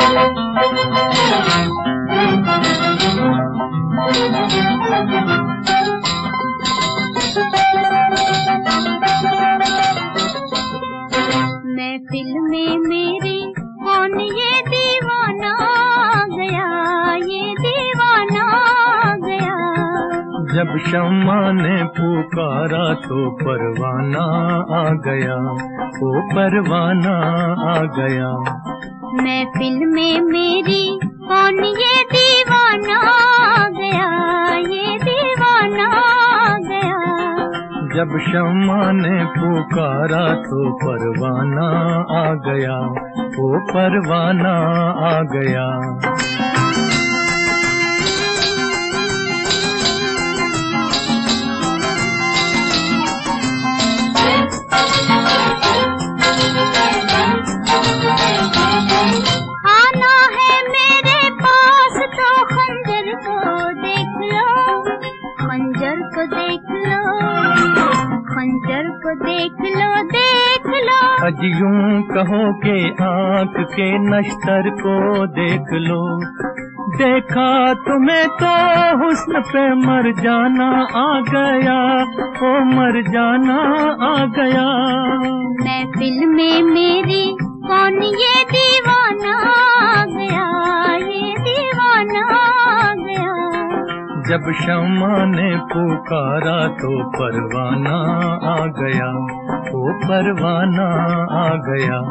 महफिल में मेरी कौन ये दीवाना गया, ये दीवाना गया। जब शम्मा ने पुकारा तो परवाना आ गया, वो परवाना आ गया। महफिल में मेरी कौन ये दीवाना गया, ये दीवाना गया। जब शम्मा ने पुकारा तो परवाना आ गया, वो परवाना आ गया। आना है मेरे पास तो खंजर को देख लो, खंजर को देख लो, खंजर को देख लो, देख लो। अज यूं कहो के आँख के नश्तर को देख लो। देखा तुम्हें तो हुस्न पे मर जाना आ गया, ओ मर जाना आ गया। महफिल में मेरी कौन ये दीवाना गया, ये दीवाना गया। जब शम्मा ने पुकारा तो परवाना आ गया, वो परवाना आ गया।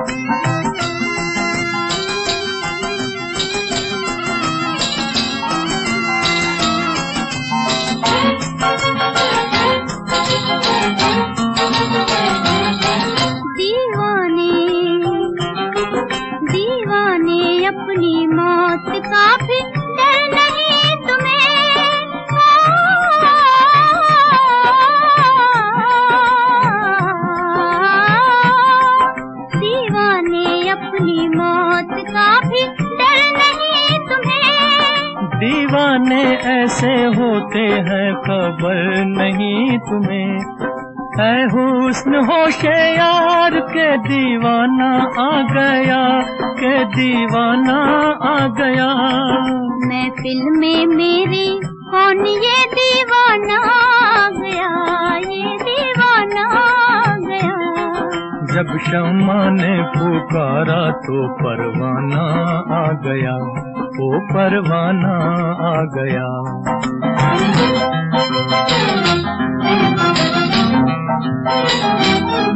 दीवाने अपनी मौत का भी डर नहीं तुम्हें। दीवाने अपनी मौत का भी डर नहीं तुम्हें। दीवाने ऐसे होते हैं खबर नहीं तुम्हें। है हुस्न होशे यार के दीवाना आ गया, के दीवाना आ गया। महफिल में मेरी कौन ये दीवाना गया, ये दीवाना गया। जब शम्मा ने पुकारा तो परवाना आ गया, वो परवाना आ गया। Thank you.